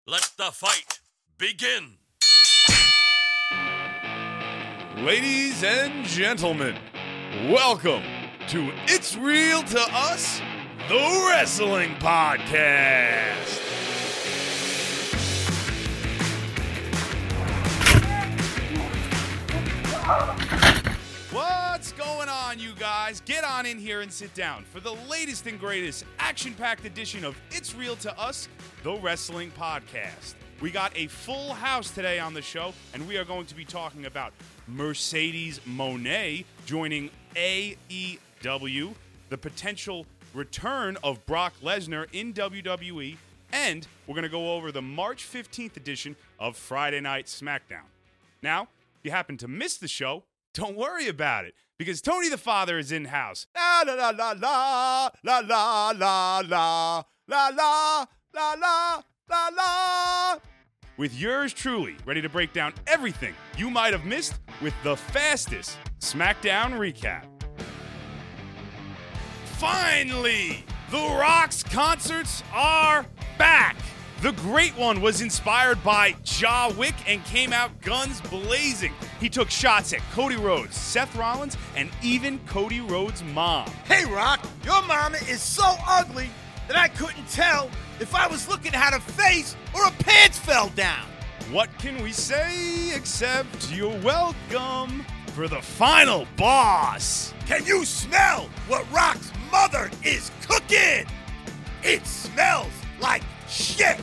Let the fight begin. Ladies and gentlemen, welcome to It's Real to Us, the Wrestling Podcast. What's going on, you guys? Get on in here and sit down for the latest and greatest action-packed edition of It's Real to Us, the Wrestling Podcast. We got a full house today on the show, and we are going to be talking about Mercedes Moné joining AEW, the potential return of Brock Lesnar in WWE, and we're going to go over the March 15th edition of Friday Night SmackDown. Now, if you happen to miss the show, don't worry about it, because Tony the Father is in house. La la la la la la la la la la la la la la la. With yours truly, ready to break down everything you might have missed with the fastest SmackDown recap. Finally, The Rock's concerts are back. The Great One was inspired by Ja Wick and came out guns blazing. He took shots at Cody Rhodes, Seth Rollins, and even Cody Rhodes' mom. Hey, Rock, your mama is so ugly that I couldn't tell if I was looking at her face or her pants fell down. What can we say except you're welcome for the final boss? Can you smell what Rock's mother is cooking? It smells like shit.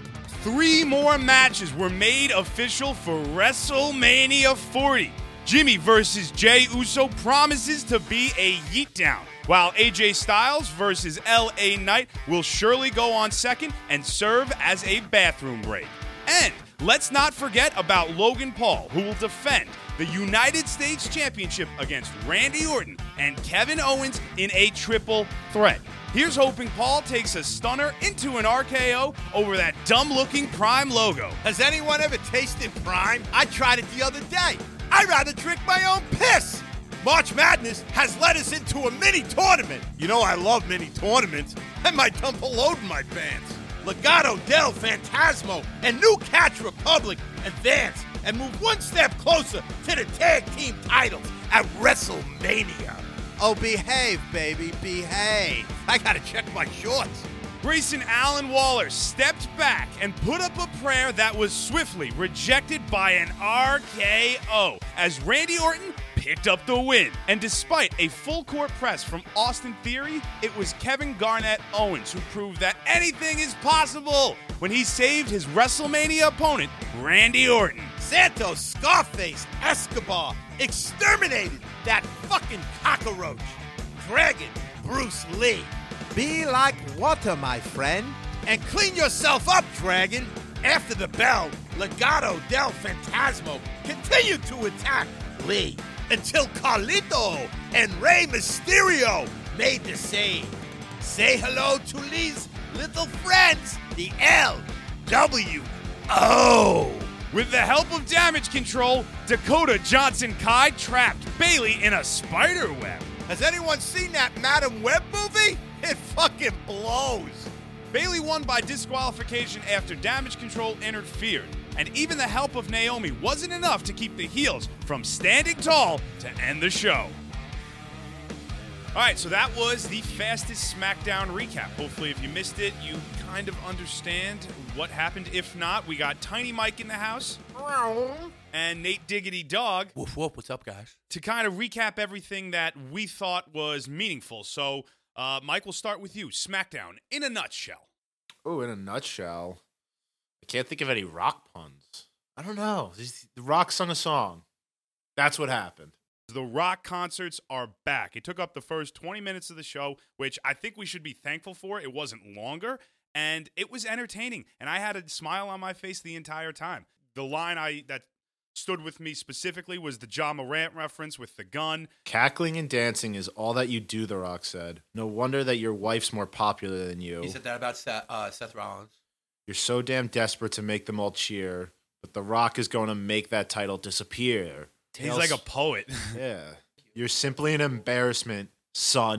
3 more matches were made official for WrestleMania 40. Jimmy versus Jey Uso promises to be a yeet-down, while AJ Styles versus LA Knight will surely go on second and serve as a bathroom break. And let's not forget about Logan Paul, who will defend the United States Championship against Randy Orton and Kevin Owens in a triple threat. Here's hoping Paul takes a stunner into an RKO over that dumb-looking Prime logo. Has anyone ever tasted Prime? I tried it the other day. I'd rather drink my own piss. March Madness has led us into a mini tournament. You know I love mini tournaments. I might dump a load in my pants. Legado del Fantasmo and New Catch Republic advance and move one step closer to the tag team titles at WrestleMania. Oh, behave, baby, behave. I gotta check my shorts. Grayson Allen Waller stepped back and put up a prayer that was swiftly rejected by an RKO as Randy Orton picked up the win. And despite a full court press from Austin Theory, it was Kevin Garnett Owens who proved that anything is possible when he saved his WrestleMania opponent, Randy Orton. Santos Scarface Escobar exterminated that fucking cockroach. Dragon Bruce Lee. Be like water, my friend. And clean yourself up, Dragon. After the bell, Legado del Fantasmo continued to attack Lee until Carlito and Rey Mysterio made the save. Say hello to Lee's little friends, the LWO. With the help of Damage Control, Dakota Johnson Kai trapped Bayley in a spider web. Has anyone seen that Madam Web movie? It fucking blows. Bayley won by disqualification after Damage Control interfered, and even the help of Naomi wasn't enough to keep the heels from standing tall to end the show. All right, so that was the fastest SmackDown recap. Hopefully, if you missed it, you kind of understand what happened. If not, we got Tiny Mike in the house and Nate Diggity Dog. Woof, woof. What's up, guys? To kind of recap everything that we thought was meaningful. So, Mike, we'll start with you. SmackDown in a nutshell. Oh, in a nutshell, I can't think of any Rock puns. I don't know. The Rock sung a song. That's what happened. The Rock concerts are back. It took up the first 20 minutes of the show, which I think we should be thankful for. It wasn't longer, and it was entertaining, and I had a smile on my face the entire time. The line that stood with me specifically was the Ja Morant reference with the gun. Cackling and dancing is all that you do, The Rock said. No wonder that your wife's more popular than you. He said that about Seth Rollins. You're so damn desperate to make them all cheer, but The Rock is going to make that title disappear. He's like a poet. Yeah. You're simply an embarrassment, son.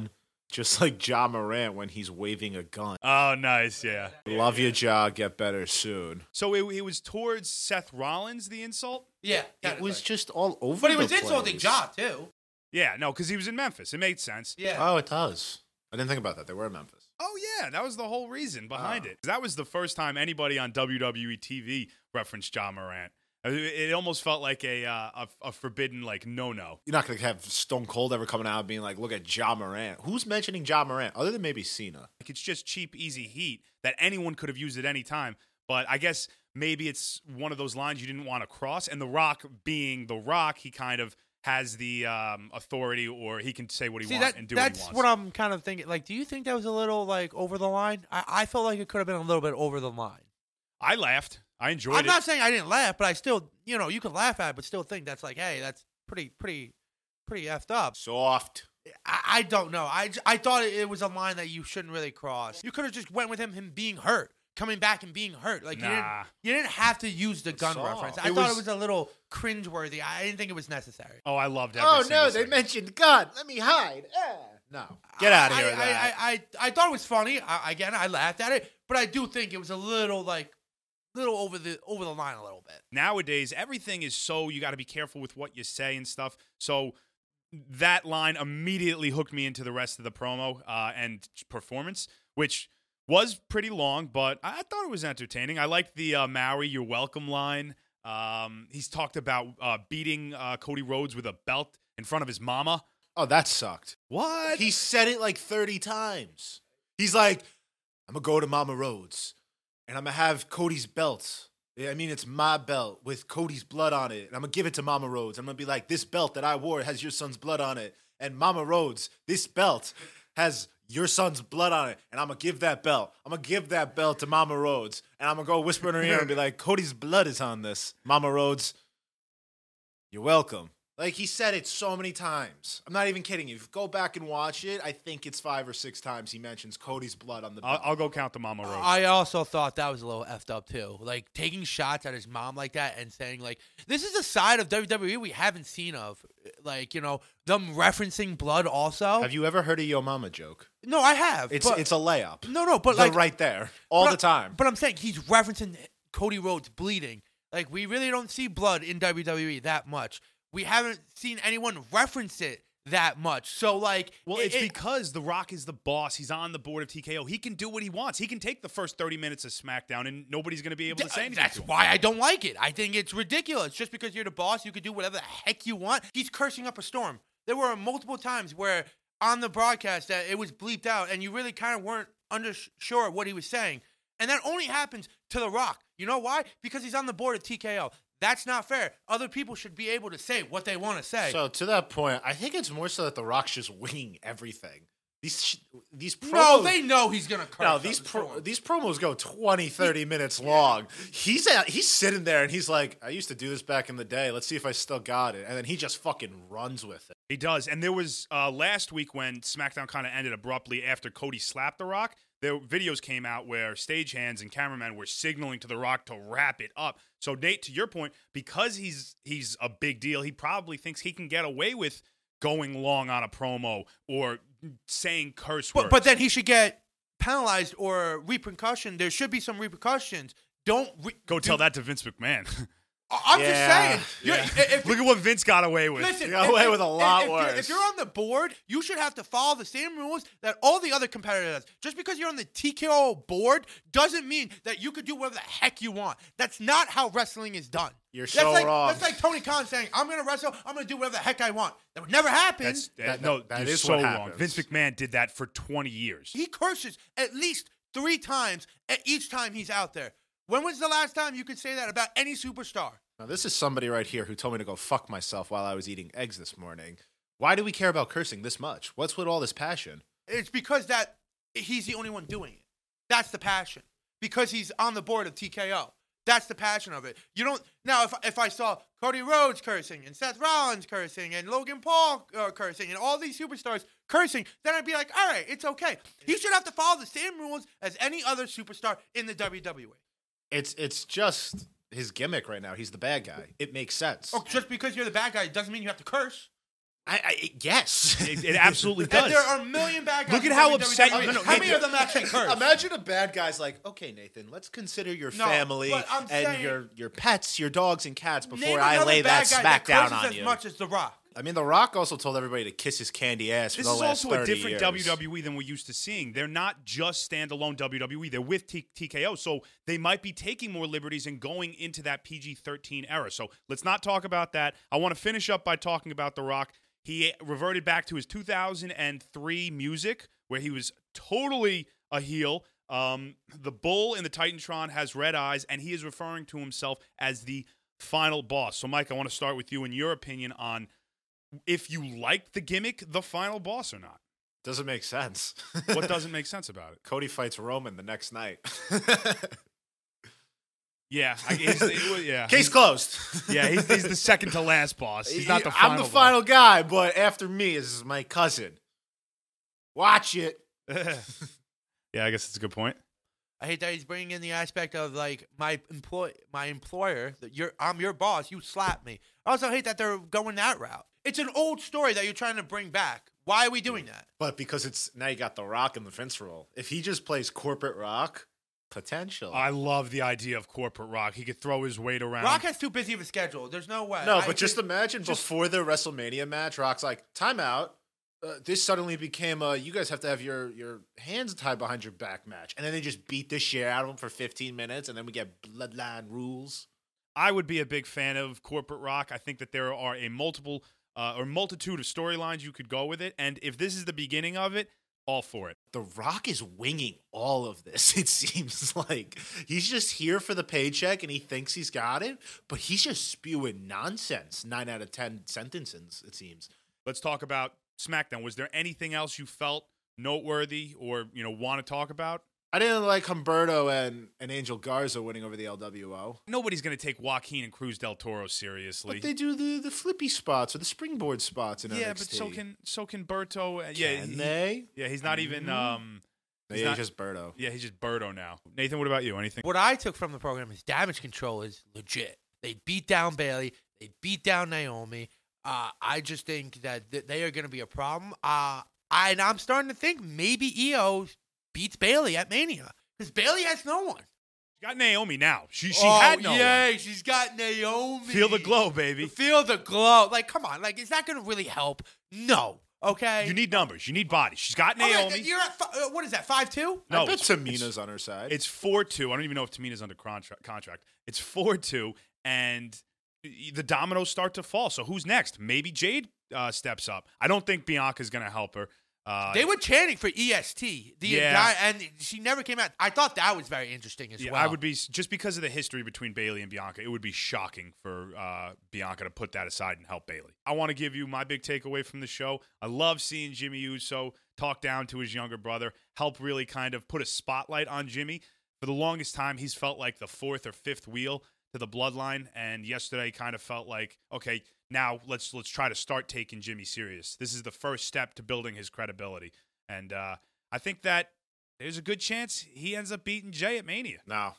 Just like Ja Morant when he's waving a gun. Oh, nice, yeah. Love you, Ja. Get better soon. So it was towards Seth Rollins, the insult? Yeah. It was just all over But he the was insulting place. Ja, too. Yeah, no, because he was in Memphis. It made sense. Yeah. Oh, it does. I didn't think about that. They were in Memphis. Oh, yeah, that was the whole reason behind it. That was the first time anybody on WWE TV referenced Ja Morant. It almost felt like a forbidden, like, no-no. You're not going to have Stone Cold ever coming out and being like, look at Ja Morant. Who's mentioning Ja Morant other than maybe Cena? Like, it's just cheap, easy heat that anyone could have used at any time. But I guess maybe it's one of those lines you didn't want to cross. And The Rock being The Rock, he kind of has the authority, or he can say what he wants and do what he wants. That's what I'm kind of thinking. Like, do you think that was a little, like, over the line? I felt like it could have been a little bit over the line. I laughed. I enjoyed it. I'm not saying I didn't laugh, but I still, you could laugh at it, but still think that's like, hey, that's pretty effed up. Soft. I don't know. I thought it was a line that you shouldn't really cross. You could have just went with him being hurt, coming back and being hurt. Like Nah. you didn't have to use the gun Soft. reference. I It thought was- it was a little cringeworthy. I didn't think it was necessary. Oh, I loved every Oh, single no, they second. mentioned gun. Let me hide. No. Get out of here with that. I thought it was funny. Again, I laughed at it, but I do think it was a little over the line a little bit. Nowadays, everything is so you got to be careful with what you say and stuff. So that line immediately hooked me into the rest of the promo and performance, which was pretty long, but I thought it was entertaining. I liked the Maui, you're welcome line. He's talked about beating Cody Rhodes with a belt in front of his mama. Oh, that sucked. What? He said it like 30 times. He's like, I'm going to go to Mama Rhodes, and I'm going to have Cody's belt. I mean, it's my belt with Cody's blood on it, and I'm going to give it to Mama Rhodes. I'm going to be like, this belt that I wore has your son's blood on it, and Mama Rhodes, this belt has your son's blood on it, and I'm going to give that belt. I'm going to give that belt to Mama Rhodes, and I'm going to go whisper in her ear and be like, Cody's blood is on this. Mama Rhodes, you're welcome. Like, he said it so many times. I'm not even kidding you. If you go back and watch it, I think it's 5 or 6 times he mentions Cody's blood on the belt. I'll go count the Mama Rose. I also thought that was a little effed up too. Like taking shots at his mom like that and saying like, this is a side of WWE we haven't seen of. Like, them referencing blood also. Have you ever heard a Yo Mama joke? No, I have. It's but, a layup. no, but They're like right there all but the time. But I'm saying he's referencing Cody Rhodes bleeding. Like we really don't see blood in WWE that much. We haven't seen anyone reference it that much. So, like... Well, it's because The Rock is the boss. He's on the board of TKO. He can do what he wants. He can take the first 30 minutes of SmackDown, and nobody's going to be able to say anything That's to him. why I don't like it. I think it's ridiculous. Just because you're the boss, you could do whatever the heck you want. He's cursing up a storm. There were multiple times where on the broadcast that it was bleeped out, and you really kind of weren't sure what he was saying. And that only happens to The Rock. You know why? Because he's on the board of TKO. That's not fair. Other people should be able to say what they want to say. So, to that point, I think it's more so that The Rock's just winging everything. These promos... No, they know he's going to curse. No, these promos go 20, 30 minutes long. He's sitting there and he's like, I used to do this back in the day. Let's see if I still got it. And then he just fucking runs with it. He does. And there was last week when SmackDown kind of ended abruptly after Cody slapped The Rock, there videos came out where stagehands and cameramen were signaling to The Rock to wrap it up. So, Nate, to your point, because he's a big deal, he probably thinks he can get away with going long on a promo or saying curse words. But then he should get penalized or repercussion. There should be some repercussions. Don't go tell that to Vince McMahon. I'm just saying. Look at what Vince got away with. Listen, He got away with a lot worse. If you're on the board, you should have to follow the same rules that all the other competitors have. Just because you're on the TKO board doesn't mean that you could do whatever the heck you want. That's not how wrestling is done. You're That's so like, wrong. That's like Tony Khan saying, I'm going to wrestle, I'm going to do whatever the heck I want. That would never happen. That you're is so what wrong. happens. Vince McMahon did that for 20 years. He curses at least 3 times at each time he's out there. When was the last time you could say that about any superstar? Now, this is somebody right here who told me to go fuck myself while I was eating eggs this morning. Why do we care about cursing this much? What's with all this passion? It's because that he's the only one doing it. That's the passion. Because he's on the board of TKO. That's the passion of it. You don't now. If I saw Cody Rhodes cursing and Seth Rollins cursing and Logan Paul cursing and all these superstars cursing, then I'd be like, all right, it's okay. He should have to follow the same rules as any other superstar in the WWE. It's just his gimmick right now. He's the bad guy. It makes sense. Oh, just because you're the bad guy doesn't mean you have to curse. Yes. It absolutely And does. there are a million bad guys. Look at in how WWE. upset- How no, many of them actually curse? Imagine a bad guy's like, okay, Nathan, let's consider your No, family but I'm and saying- your pets, your dogs and cats Name before I another lay bad that guy smack down curses on as you. much as The Rock. I mean, The Rock also told everybody to kiss his candy ass for This the is last also a 30 different years. WWE than we're used to seeing. They're not just standalone WWE. They're with TKO, so they might be taking more liberties and going into that PG-13 era. So let's not talk about that. I want to finish up by talking about The Rock. He reverted back to his 2003 music, where he was totally a heel. The bull in the Titantron has red eyes, and he is referring to himself as the final boss. So, Mike, I want to start with you and your opinion on if you liked the gimmick, the final boss, or not. Doesn't make sense. What doesn't make sense about it? Cody fights Roman the next night. Yeah, yeah. Case closed. Yeah, he's the second to last boss. He's not the final. I'm the final guy, but after me is my cousin. Watch it. boss. Yeah, I guess that's a good point. I hate that he's bringing in the aspect of like my employer. That I'm your boss. You slap me. I also hate that they're going that route. It's an old story that you're trying to bring back. Why are we doing that? But because it's now you got The Rock in the Vince role. If he just plays corporate Rock, potential. I love the idea of corporate Rock. He could throw his weight around. Rock has too busy of a schedule. There's no way. No, but just imagine before the WrestleMania match, Rock's like, timeout. This suddenly became a you guys have to have your hands tied behind your back match. And then they just beat the shit out of him for 15 minutes, and then we get bloodline rules. I would be a big fan of corporate Rock. I think that there are a multitude of storylines you could go with it. And if this is the beginning of it, all for it. The Rock is winging all of this, it seems like. He's just here for the paycheck, and he thinks he's got it, but he's just spewing nonsense 9 out of 10 sentences, it seems. Let's talk about SmackDown. Was there anything else you felt noteworthy or want to talk about? I didn't like Humberto and Angel Garza winning over the LWO. Nobody's going to take Joaquin and Cruz del Toro seriously. But they do the flippy spots or the springboard spots in NXT. Yeah, but so can Berto. Can they? Yeah, he's not even. He's just Berto. Yeah, he's just Berto now. Nathan, what about you? Anything? What I took from the program is Damage Control is legit. They beat down Bayley. They beat down Naomi. I just think that they are going to be a problem. And I'm starting to think maybe EO beats Bayley at Mania because Bayley has no one. She got Naomi now. She had no one. She's got Naomi. Feel the glow, baby. Feel the glow. Like, come on. Like, is that going to really help? No. Okay. You need numbers. You need bodies. She's got Okay, Naomi. you're at what is that? 5'2"? No, I bet Tamina's on her side. It's 4-2. I don't even know if Tamina's under contract. It's 4-2, and the dominoes start to fall. So who's next? Maybe Jade steps up. I don't think Bianca's going to help her. They were chanting for EST and she never came out. I thought that was very interesting as well. I would be just because of the history between Bayley and Bianca. It would be shocking for Bianca to put that aside and help Bayley. I want to give you my big takeaway from the show. I love seeing Jimmy Uso talk down to his younger brother, help really kind of put a spotlight on Jimmy. For the longest time, he's felt like the fourth or fifth wheel to the bloodline, and yesterday kind of felt like, okay, now let's try to start taking Jimmy serious. This is the first step to building his credibility, and I think that there's a good chance he ends up beating Jay at Mania. No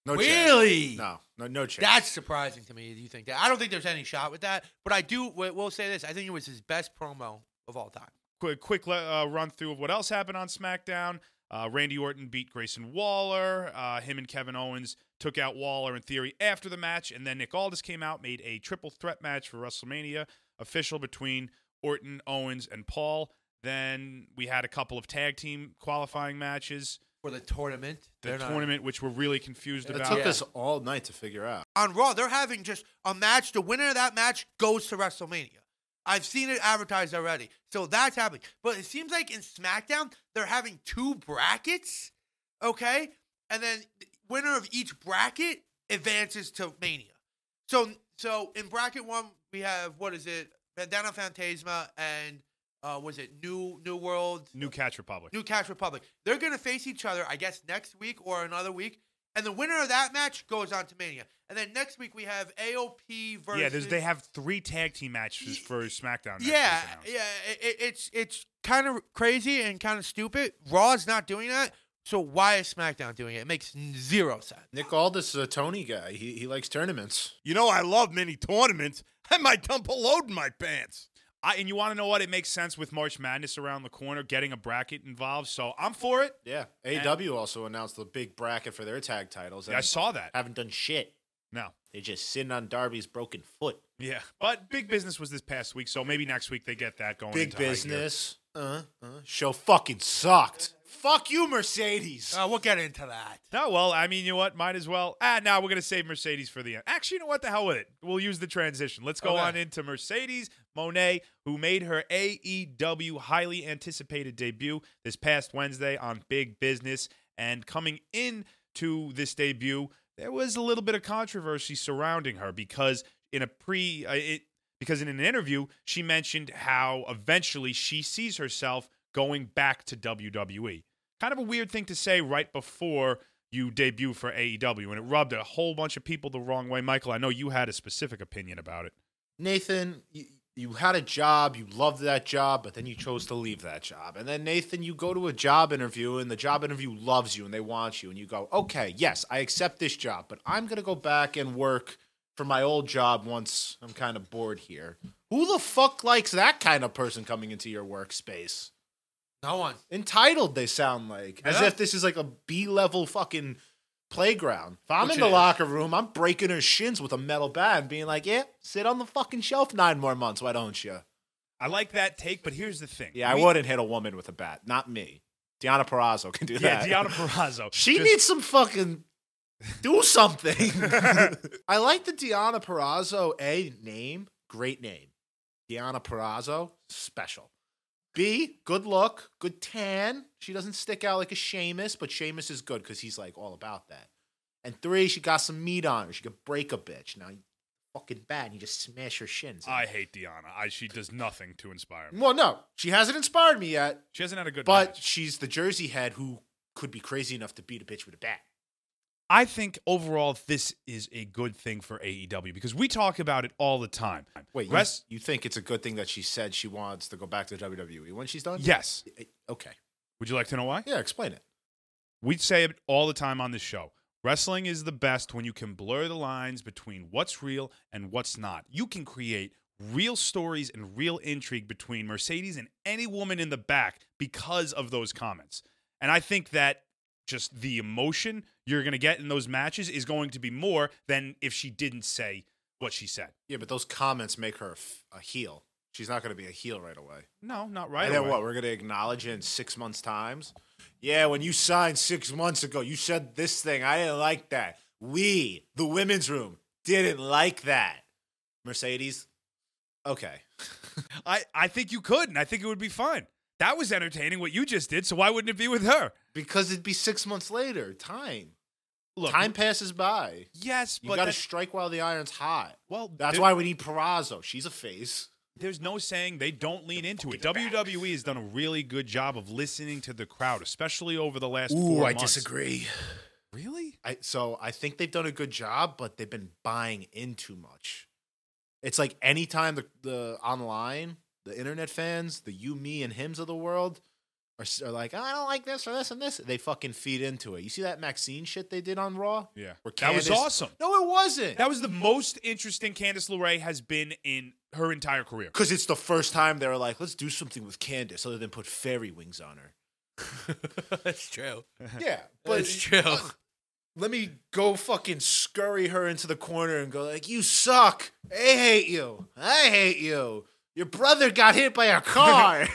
really? chance. No chance. That's surprising to me. Do you think that? I don't think there's any shot with that, but I will say this. I think it was his best promo of all time. Quick run through of what else happened on SmackDown. Randy Orton beat Grayson Waller. Him and Kevin Owens took out Waller in theory after the match. And then Nick Aldis came out, made a triple threat match for WrestleMania official between Orton, Owens, and Paul. Then we had a couple of tag team qualifying matches. For the tournament. Which we're really confused It about. took us all night to figure out. On Raw, they're having just a match. The winner of that match goes to WrestleMania. I've seen it advertised already. So that's happening. But it seems like in SmackDown, they're having 2 brackets, okay? And then the winner of each bracket advances to Mania. So in bracket 1, we have, Bandana Fantasma and, New World? New Catch Republic. New Catch Republic. They're going to face each other, I guess, next week or another week. And the winner of that match goes on to Mania. And then next week we have AOP versus... Yeah, they have 3 tag team matches for SmackDown. Yeah. It's kind of crazy and kind of stupid. Raw's not doing that, so why is SmackDown doing it? It makes 0 sense. Nick Aldis is a Tony guy. He likes tournaments. You know I love mini tournaments. I might dump a load in my pants. And you want to know what? It makes sense with March Madness around the corner, getting a bracket involved. So I'm for it. Yeah. AEW also announced the big bracket for their tag titles. I saw that. Haven't done shit. No. They're just sitting on Darby's broken foot. Yeah. But big business was this past week, so maybe next week they get that going. Big into high gear. business. Show fucking sucked. Fuck you, Mercedes. We'll get into that. No, well, I mean, you know what? Might as well. Now we're going to save Mercedes for the end. Actually, you know what? The hell with it. We'll use the transition. Let's go on into Mercedes Moné, who made her AEW highly anticipated debut this past Wednesday on Big Business. And coming into this debut, there was a little bit of controversy surrounding her because in an interview, she mentioned how eventually she sees herself going back to WWE. Kind of a weird thing to say right before you debut for AEW, and it rubbed a whole bunch of people the wrong way. Michael, I know you had a specific opinion about it. Nathan, you had a job, you loved that job, but then you chose to leave that job. And then, Nathan, you go to a job interview, and the job interview loves you, and they want you, and you go, okay, yes, I accept this job, but I'm going to go back and work for my old job once I'm kind of bored here. Who the fuck likes that kind of person coming into your workspace? No one. Entitled, they sound like. As if this is like a B-level fucking playground. If I'm Which in the it is. locker room, I'm breaking her shins with a metal bat and being like, yeah, sit on the fucking shelf 9 more months, why don't you? I like that take, but here's the thing. Yeah, I wouldn't hit a woman with a bat. Not me. Deonna Purrazzo can do Yeah, that. Deonna Purrazzo. She needs some fucking... do something. I like the Deonna Purrazzo, name. Great name. Deonna Purrazzo, special. B, good look, good tan. She doesn't stick out like a Sheamus, but Sheamus is good because he's like all about that. And 3, she got some meat on her. She could break a bitch. Now, you fucking bad, and you just smash her shins. I hate Deonna. She does nothing to inspire me. Well, no, she hasn't inspired me yet, She hasn't had a good but match. she's the Jersey head who could be crazy enough to beat a bitch with a bat. I think overall this is a good thing for AEW because we talk about it all the time. Wait, you think it's a good thing that she said she wants to go back to WWE when she's done? Yes. Okay. Would you like to know why? Yeah, explain it. We say it all the time on this show. Wrestling is the best when you can blur the lines between what's real and what's not. You can create real stories and real intrigue between Mercedes and any woman in the back because of those comments. And I think that just the emotion you're going to get in those matches is going to be more than if she didn't say what she said. Yeah, but those comments make her a heel. She's not going to be a heel right away. No, not right And then away. what? We're going to acknowledge it in 6 months' times? Yeah, when you signed 6 months ago, you said this thing. I didn't like that. We, the women's room, didn't like that. Mercedes? Okay. I think you could, and I think it would be fun. That was entertaining what you just did, so why wouldn't it be with her? Because it'd be 6 months later. Time. Look, Time passes by. yes, You but got to that- strike while the iron's hot. well, That's there- why we need Purrazzo. She's a face. there's no saying they don't lean into it. WWE has done a really good job of listening to the crowd, especially over the last 4 months. disagree. Really? I think they've done a good job, but they've been buying in too much. It's like anytime the online, the internet fans, the you, me, and hims of the world are like, oh, I don't like this or this and this. They fucking feed into it. You see that Maxine shit they did on Raw? Yeah. Where That was Candice- awesome. No, it wasn't. That was the most interesting Candice LeRae has been in her entire career. Because it's the first time they were like, let's do something with Candice other than put fairy wings on her. That's true. Yeah, but That's true. let me go fucking scurry her into the corner and go like, you suck. I hate you. I hate you. Your brother got hit by a car.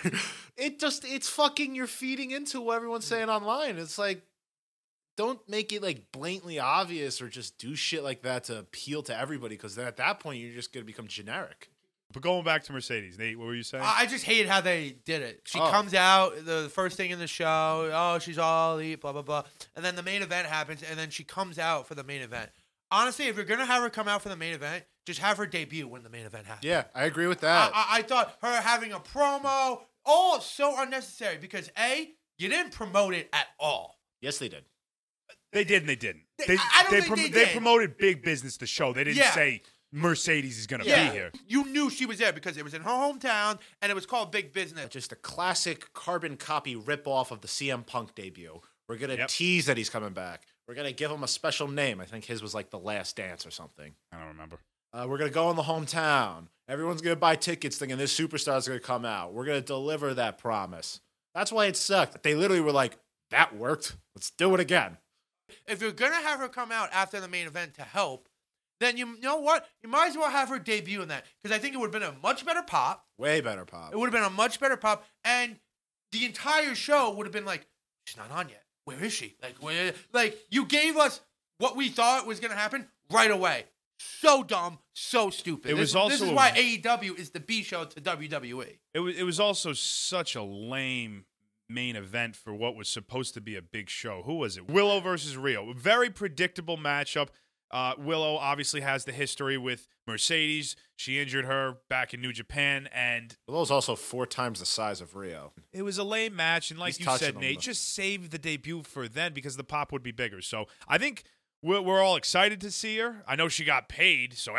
It's fucking, you're feeding into what everyone's saying online. It's like, don't make it like blatantly obvious or just do shit like that to appeal to everybody. Because then at that point, you're just going to become generic. But going back to Mercedes, Nate, what were you saying? I just hate how they did it. She Oh. comes out, the first thing in the show, oh, she's all elite, blah, blah, blah. And then the main event happens, and then she comes out for the main event. Honestly, if you're going to have her come out for the main event, just have her debut when the main event happens. Yeah, I agree with that. I thought her having a promo, all so unnecessary because, A, you didn't promote it at all. Yes, they did. They did and they didn't. I don't think they they did. promoted Big Business, the show. They didn't Yeah. say Mercedes is going to Yeah, be here. you knew she was there because it was in her hometown, and it was called Big Business. Just a classic carbon copy ripoff of the CM Punk debut. We're going to Yep. tease that he's coming back. We're going to give him a special name. I think his was like The Last Dance or something. I don't remember. We're going to go in the hometown. Everyone's going to buy tickets thinking this superstar's going to come out. We're going to deliver that promise. That's why it sucked. They literally were like, that worked. Let's do it again. If you're going to have her come out after the main event to help, then you know what? You might as well have her debut in that. Because I think it would have been a much better pop. Way better pop. It would have been a much better pop. And the entire show would have been like, she's not on yet. Where is she? Like you gave us what we thought was going to happen right away. So dumb, so stupid. This is why AEW is the B show to WWE. It was also such a lame main event for what was supposed to be a big show. Who was it? Willow versus Rio. Very predictable matchup. Willow obviously has the history with Mercedes. She injured her back in New Japan, and Willow's also 4 times the size of Rio. it was a lame match. And like He's you said, touching them, Nate, though. just save the debut for then because the pop would be bigger. So I think we're all excited to see her. I know she got paid, so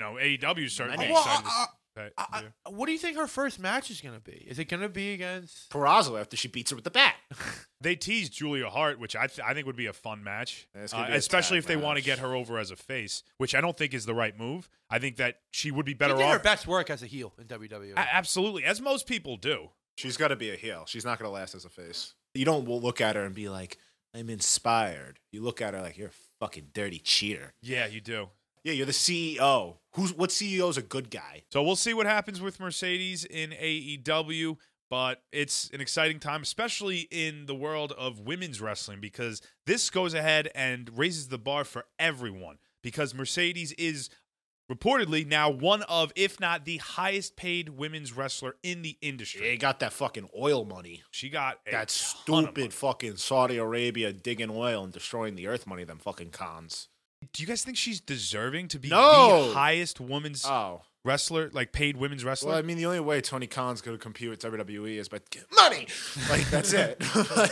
AEW is certainly Well, excited to see her. What do you think her first match is going to be? Is it going to be against... Peraza after she beats her with the bat. They teased Julia Hart, which I think would be a fun match, Yeah, it's gonna be a especially tag if they want to match. get her over as a face, which I don't think is the right move. I think that she would be I better think her off. best work as a heel in WWE. Absolutely, as most people do. She's got to be a heel. She's not going to last as a face. You don't look at her and be like, I'm inspired. You look at her like, you're a fucking dirty cheater. Yeah, you do. Yeah, you're the CEO. What CEO is a good guy? So we'll see what happens with Mercedes in AEW, but it's an exciting time, especially in the world of women's wrestling, because this goes ahead and raises the bar for everyone, because Mercedes is reportedly now one of, if not the highest paid women's wrestler in the industry. They got that fucking oil money. She got a That ton of money. stupid fucking Saudi Arabia digging oil and destroying the earth money, them fucking cons. Do you guys think she's deserving to be No. the highest women's Oh. wrestler, like paid women's wrestler? Well, I mean, the only way Tony Khan's going to compete with WWE is by get money. Like, that's it.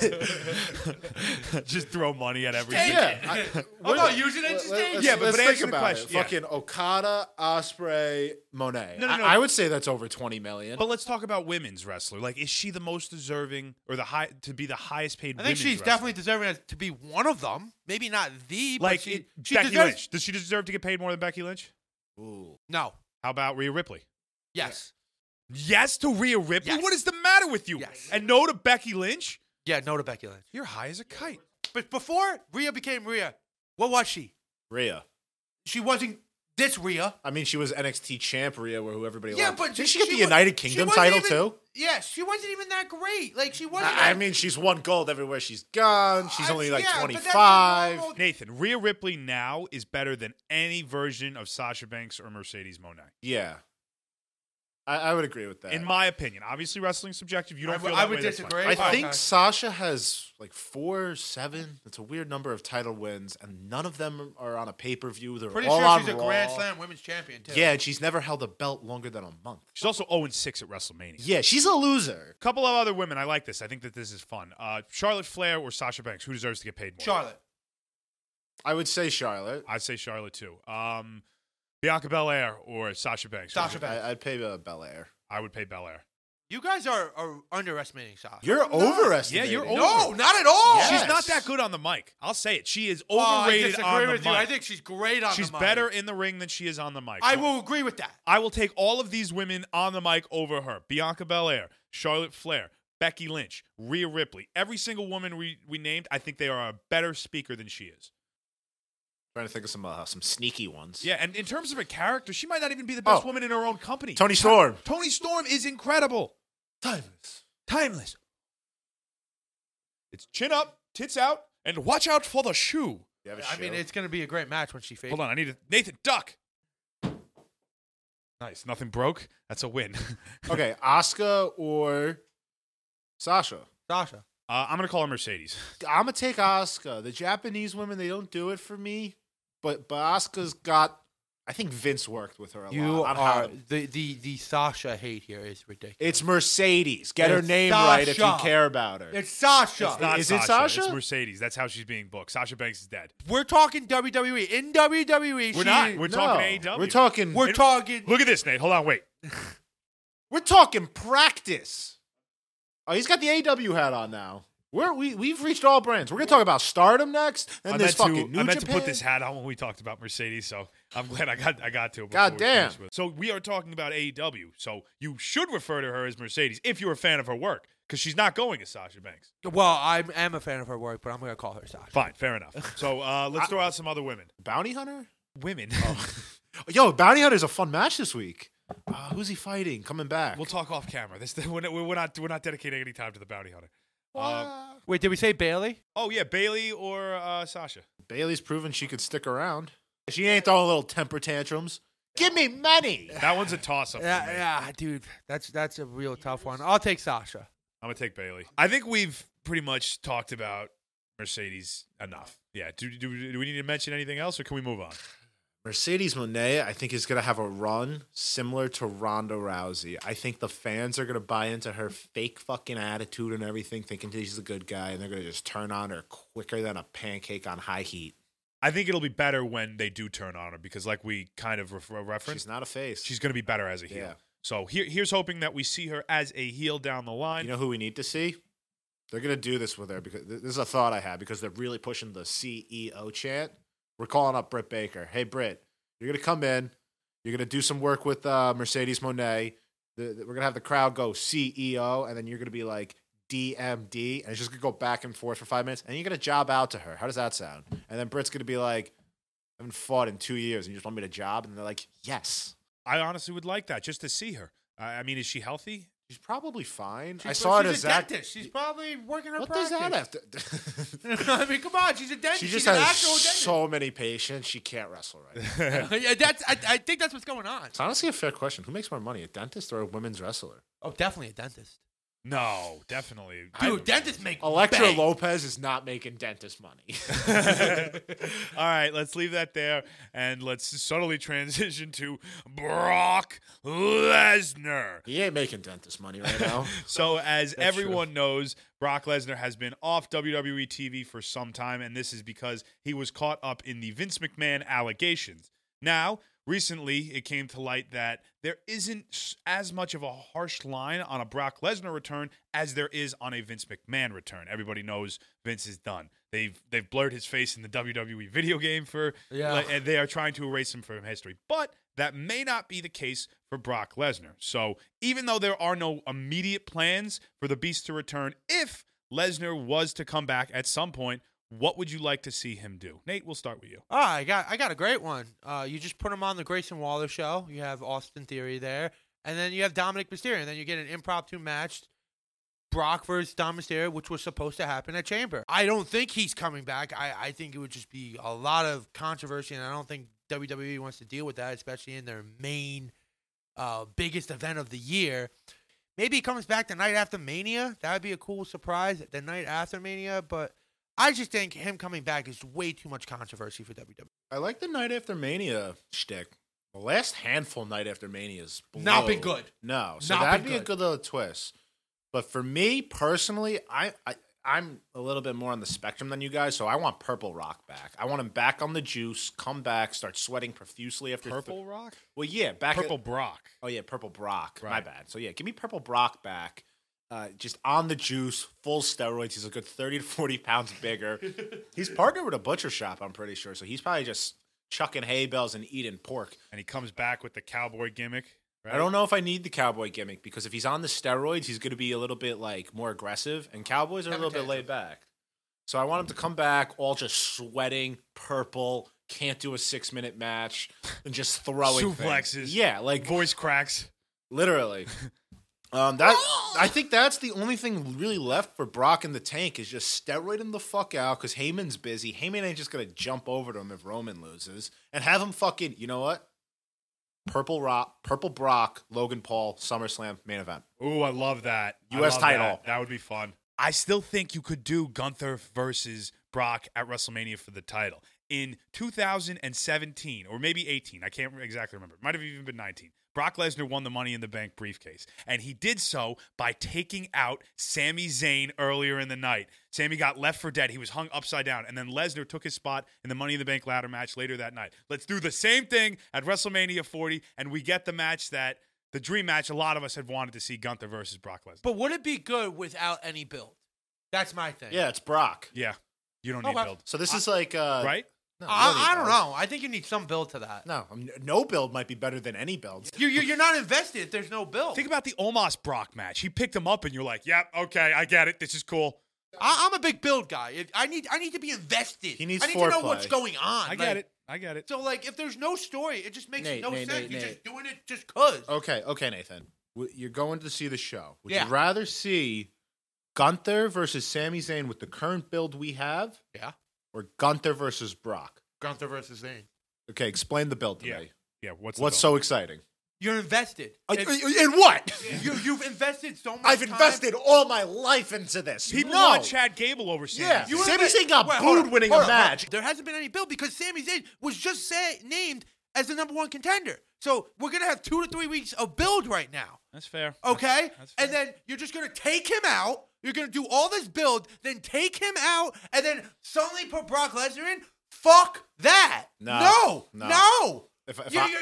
Just throw money at everything. Yeah. Oh, no, use it as a stage. Yeah, but let's answer think the about question. it. Yeah. Fucking Okada, Ospreay, Monet. No. I would say that's over 20 million. But let's talk about women's wrestler. Like, is she the most deserving or to be the highest paid? I think women's she's wrestler? definitely deserving to be one of them. Maybe not the, but like she Becky deserves... Lynch. Does she deserve to get paid more than Becky Lynch? Ooh. No. How about Rhea Ripley? Yes. Yes to Rhea Ripley. Yes. What is the matter with you? Yes. And no to Becky Lynch? Yeah, no to Becky Lynch. You're high as a kite. But before Rhea became Rhea, what was she? Rhea. She wasn't this Rhea. I mean, she was NXT champ Rhea, who everybody Yeah, loved. but Did she get the wa- United she Kingdom wasn't title even- too? Yeah, she wasn't even that great. Like, she wasn't. I mean, she's won gold everywhere she's gone. She's only like yeah, but that's a 25. normal- Nathan, Rhea Ripley now is better than any version of Sasha Banks or Mercedes Moné. Yeah. I would agree with that. In my opinion. Obviously, wrestling's subjective. You don't feel I that would way, that's fine. disagree. I think Okay. Sasha has like 4, 7. It's a weird number of title wins, and none of them are on a pay-per-view. They're Pretty all sure on she's a Raw. Grand Slam women's champion, too. Yeah, and she's never held a belt longer than a month. She's also 0-6 at WrestleMania. Yeah, she's a loser. Couple of other women. I like this. I think that this is fun. Charlotte Flair or Sasha Banks? Who deserves to get paid more? Charlotte. I would say Charlotte. I'd say Charlotte, too. Bianca Belair or Sasha Banks? Sasha Banks. I'd pay Belair. I would pay Belair. You guys are underestimating Sasha. You're overestimating. Yeah, you're No, not at all. Yes. She's not that good on the mic. I'll say it. She is Oh, I overrated disagree on the with mic. you. I think she's great on She's the mic. better in the ring than she is on the mic. I will agree with that. I will take all of these women on the mic over her. Bianca Belair, Charlotte Flair, Becky Lynch, Rhea Ripley. Every single woman we named, I think they are a better speaker than she is. Trying to think of some sneaky ones. Yeah, and in terms of a character, she might not even be the best Oh. woman in her own company. Tony Storm. Tony Storm is incredible. Timeless. It's chin up, tits out, and watch out for the shoe. You have a I mean, show? it's going to be a great match when she faces. Hold on, I need to... Nathan, duck. Nice. Nothing broke. That's a win. Okay, Asuka or Sasha. Sasha. I'm going to call her Mercedes. I'm gonna take Asuka. The Japanese women, they don't do it for me, but Asuka's got. I think Vince worked with her a You lot. on are how- the Sasha hate here is ridiculous. It's Mercedes. Get her It's name right if you Sasha. care about her. It's Sasha. It's not Is it Sasha. Sasha? It's Mercedes. That's how she's being booked. Sasha Banks is dead. We're talking WWE. In WWE, We're she not. is- We're No, talking AEW. We're talking. We're talking. Look at this, Nate. Hold on. Wait. We're talking practice. Oh, he's got the AW hat on now. We've reached all brands. We're gonna talk about Stardom next, and I this meant fucking New to Japan. put this hat on when we talked about Mercedes, so I'm glad I got to it. God before we damn. finish with it. So we are talking about AEW. So you should refer to her as Mercedes if you're a fan of her work, because she's not going as Sasha Banks. Well, I am a fan of her work, but I'm going to call her Sasha. Fine, fair enough. So let's throw out some other women. Bounty Hunter. Women. Yo, Bounty Hunter's a fun match this week. Who's he fighting? Coming back. We'll talk off camera. We're not dedicating any time to the Bounty Hunter. Wait, did we say Bailey? Oh yeah, Bailey or Sasha. Bailey's proven she could stick around. She ain't throwing little temper tantrums. Give me money. That one's a toss-up. for me. Yeah, dude. That's a real tough one. I'll take Sasha. I'm gonna take Bailey. I think we've pretty much talked about Mercedes enough. Yeah. Do we need to mention anything else, or can we move on? Mercedes Moné, I think, is going to have a run similar to Ronda Rousey. I think the fans are going to buy into her fake fucking attitude and everything, thinking she's a good guy, and they're going to just turn on her quicker than a pancake on high heat. I think it'll be better when they do turn on her because, like we kind of referenced, She's not a face. she's going to be better as a heel. Yeah. So here's hoping that we see her as a heel down the line. You know who we need to see? They're going to do this with her because this is a thought I had because they're really pushing the CEO chant. We're calling up Britt Baker. Hey, Britt, you're going to come in. You're going to do some work with Mercedes Moné. We're going to have the crowd go CEO, and then you're going to be like DMD, and it's just going to go back and forth for 5 minutes, and you're going to job out to her. How does that sound? And then Britt's going to be like, I haven't fought in 2 years, and you just want me to job? And they're like, yes. I honestly would like that just to see her. I mean, is she healthy? She's probably fine. I She's saw it a as Zach. dentist. She's probably working her What practice. does that have to? I mean, come on. She's a dentist. She She's just an has actual dentist. so many patients. She can't wrestle right now. Yeah, I think that's what's going on. It's honestly a fair question. Who makes more money, a dentist or a women's wrestler? Oh, definitely a dentist. No, definitely. Dude, dentists make Electra bank. Lopez is not making dentist money. All right, let's leave that there and let's subtly transition to Brock Lesnar. He ain't making dentist money right now. So, as everyone knows, Brock Lesnar has been off WWE TV for some time, and this is because he was caught up in the Vince McMahon allegations. Now, recently, it came to light that there isn't as much of a harsh line on a Brock Lesnar return as there is on a Vince McMahon return. Everybody knows Vince is done. They've blurred his face in the WWE video game and they are trying to erase him from history. But that may not be the case for Brock Lesnar. So even though there are no immediate plans for the Beast to return, if Lesnar was to come back at some point, what would you like to see him do? Nate, we'll start with you. Oh, I got a great one. You just put him on the Grayson Waller show. You have Austin Theory there, and then you have Dominic Mysterio, and then you get an impromptu match, Brock versus Dom Mysterio, which was supposed to happen at Chamber. I don't think he's coming back. I think it would just be a lot of controversy, and I don't think WWE wants to deal with that, especially in their main biggest event of the year. Maybe he comes back the night after Mania. That would be a cool surprise, the night after Mania, but I just think him coming back is way too much controversy for WWE. I like the Night After Mania shtick. The last handful Night After Manias Not been good. No, so Not that'd been be a good. good little twist. But for me personally, I'm a little bit more on the spectrum than you guys, so I want Purple Rock back. I want him back on the juice, come back, start sweating profusely after Purple Rock? Well, yeah, back Purple Brock. Oh yeah, Purple Brock. My Right. bad. So yeah, give me Purple Brock back. Just on the juice, full steroids. He's a good 30 to 40 pounds bigger. He's partnered with a butcher shop, I'm pretty sure. So he's probably just chucking hay bales and eating pork. And he comes back with the cowboy gimmick. Right? I don't know if I need the cowboy gimmick because if he's on the steroids, he's going to be a little bit like more aggressive, and cowboys are a little bit laid back. So I want him to come back all just sweating, purple, can't do a 6-minute match, and just throwing Suplexes. things. Yeah, like Voice cracks. literally. I think that's the only thing really left for Brock in the tank is just steroid him the fuck out because Heyman's busy. Heyman ain't just gonna jump over to him if Roman loses and have him fucking. You know what? Purple Brock, Logan Paul, SummerSlam main event. Ooh, I love that. I US love title. That would be fun. I still think you could do Gunther versus Brock at WrestleMania for the title. In 2017, or maybe 18, I can't exactly remember. It might have even been 19. Brock Lesnar won the Money in the Bank briefcase, and he did so by taking out Sami Zayn earlier in the night. Sami got left for dead. He was hung upside down, and then Lesnar took his spot in the Money in the Bank ladder match later that night. Let's do the same thing at WrestleMania 40, and we get the match that the dream match a lot of us had wanted to see, Gunther versus Brock Lesnar. But would it be good without any build? That's my thing. Yeah, it's Brock. Yeah. You don't need Okay. build. So this is like Right? No, I don't know. I think you need some build to that. No, no build might be better than any build. You're not invested if there's no build. Think about the Omos Brock match. He picked him up and you're like, yep, okay, I get it. This is cool. I'm a big build guy. I need to be invested. He needs I need to know foreplay. what's going on. I get it. I get it. So like, if there's no story, it just makes Nate, no Nate, sense. Nate, You're Nate. just doing it just cause. Okay, Nathan. You're going to see the show. Would Yeah. you rather see Gunther versus Sami Zayn with the current build we have, Yeah. or Gunther versus Brock? Gunther versus Zayn. Okay, explain the build to Yeah. me. Yeah, what's What's so exciting? You're invested. In what? You've invested so much. I've time. invested all my life into this. People no. want Chad Gable over Sami Yeah, Zayn. You Sami invest- Zayn got Wait, hold booed on, winning hold a on, hold on. match. There hasn't been any build because Sami Zayn was just named as the #1 contender. So we're gonna have 2 to 3 weeks of build right now. That's fair. Okay? That's fair. And then you're just going to take him out. You're going to do all this build, then take him out, and then suddenly put Brock Lesnar in? Fuck that. No. No. If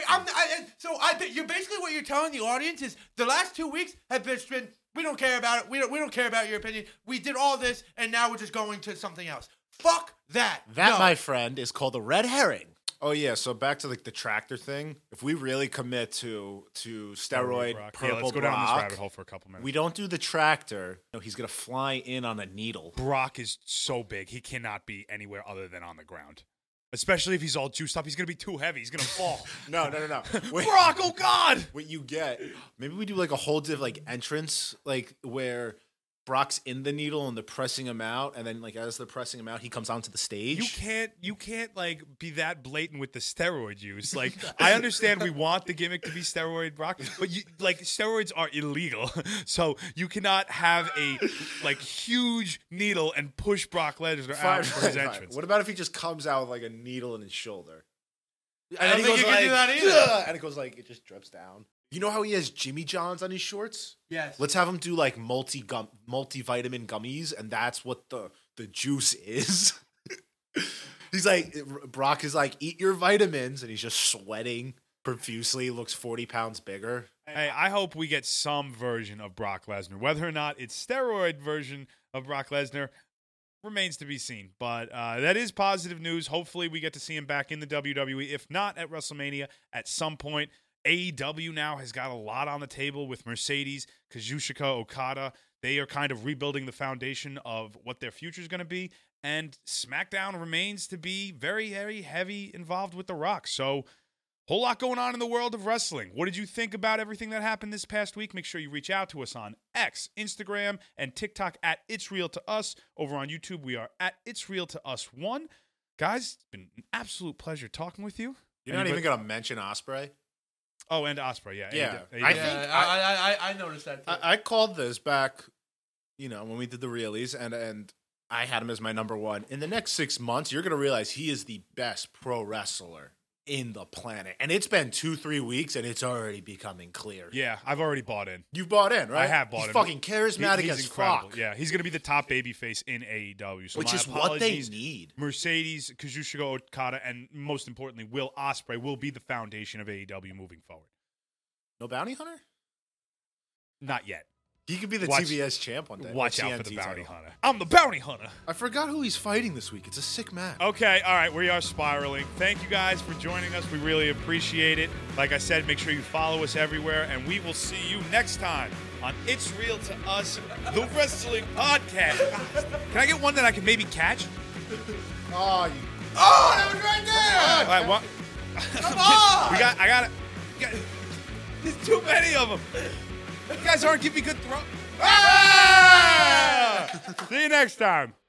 You're basically what you're telling the audience is the last 2 weeks have been we don't care about it. We don't care about your opinion. We did all this, and now we're just going to something else. Fuck that. That, No. my friend, is called a red herring. Oh yeah, so back to like the tractor thing. If we really commit to steroid Brock. purple Yeah, let's go Brock, down this rabbit hole for a couple minutes. we don't do the tractor. No, he's gonna fly in on a needle. Brock is so big, he cannot be anywhere other than on the ground. Especially if he's all juiced up. He's going to be too heavy. He's going to fall. No. Wait, Brock, oh God! what you get? Maybe we do like a whole like entrance, like where Brock's in the needle and they're pressing him out, and then like as they're pressing him out, he comes onto the stage. You can't like be that blatant with the steroid use. Like I understand we want the gimmick to be steroid Brock, but steroids are illegal. So you cannot have a like huge needle and push Brock Lesnar out for his entrance. What about if he just comes out with like a needle in his shoulder? I don't he think goes you can do that either. "Ugh," and it goes like it just drips down. You know how he has Jimmy John's on his shorts? Yes. Let's have him do like multivitamin gummies, and that's what the juice is. He's like, Brock is like, eat your vitamins, and he's just sweating profusely, looks 40 pounds bigger. Hey, I hope we get some version of Brock Lesnar. Whether or not it's steroid version of Brock Lesnar remains to be seen. But that is positive news. Hopefully we get to see him back in the WWE. If not at WrestleMania, at some point. AEW now has got a lot on the table with Mercedes, Kazuchika Okada. They are kind of rebuilding the foundation of what their future is going to be. And SmackDown remains to be very, very heavy involved with The Rock. So, whole lot going on in the world of wrestling. What did you think about everything that happened this past week? Make sure you reach out to us on X, Instagram, and TikTok at It's Real to Us. Over on YouTube, we are at It's Real to Us 1. Guys, it's been an absolute pleasure talking with you. You're not even going to mention Ospreay? Oh, and Ospreay, yeah. Yeah. I think I noticed that too. I called this back, when we did the realies, and I had him as my number one. In the next 6 months, you're going to realize he is the best pro wrestler in the planet. And it's been 2-3 weeks, and it's already becoming clear. Yeah, I've already bought in. You've bought in, right? I have bought he's in. Fucking charismatic He's as incredible. fuck. Yeah, he's going to be the top babyface in AEW. So Which my is what they apologies. need. Mercedes, Kazuchika Okada, and most importantly, Will Ospreay will be the foundation of AEW moving forward. No bounty hunter? Not yet. He could be the Watch- TBS champ one day. Watch or out for the TNT bounty title. hunter. I'm the bounty hunter. I forgot who he's fighting this week. It's a sick match. Okay, all right, we are spiraling. Thank you guys for joining us. We really appreciate it. Like I said, make sure you follow us everywhere, and we will see you next time on It's Real to Us, the Wrestling Podcast. Can I get one that I can maybe catch? Oh, that was right there. All right, what? Come on. I got it. There's too many of them. You guys aren't giving me good throw. Ah! See you next time.